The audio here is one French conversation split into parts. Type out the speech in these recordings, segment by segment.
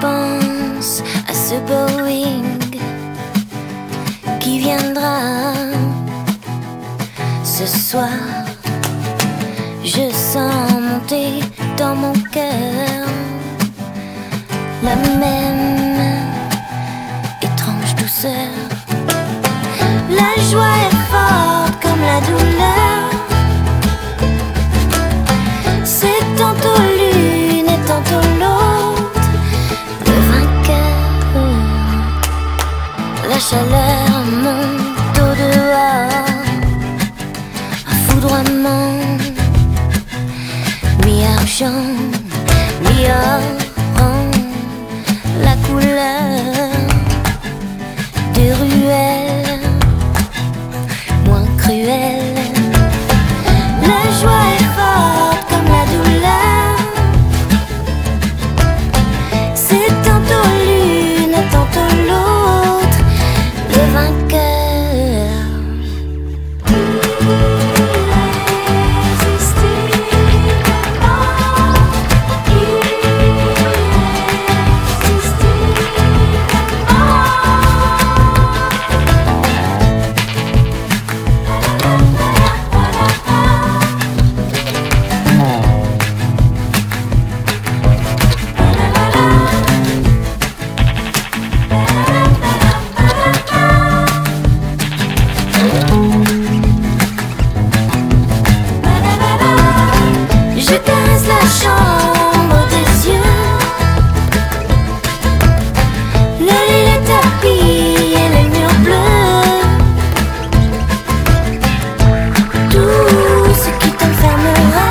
pense à ce Boeing qui viendra ce soir. Je sens monter dans mon cœur la même étrange douceur. La joie est forte comme la douleur. C'est tantôt l'une et tantôt l'autre. Le vainqueur, la chaleur monte au dehors. Un foudroiement, mi-argent, mi-or, la couleur des ruelles moins cruelles. La joie est forte comme la douleur. C'est tantôt l'une et tantôt l'autre. Le vainqueur. Je caresse la chambre des yeux, le lit, les tapis et les murs bleus. Tout ce qui t'enfermera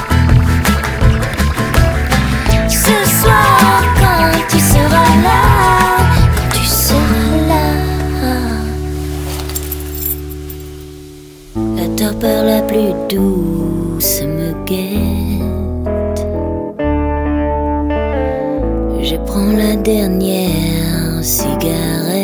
ce soir quand tu seras là, quand tu seras là. La torpeur la plus douce me guette. Je prends la dernière cigarette.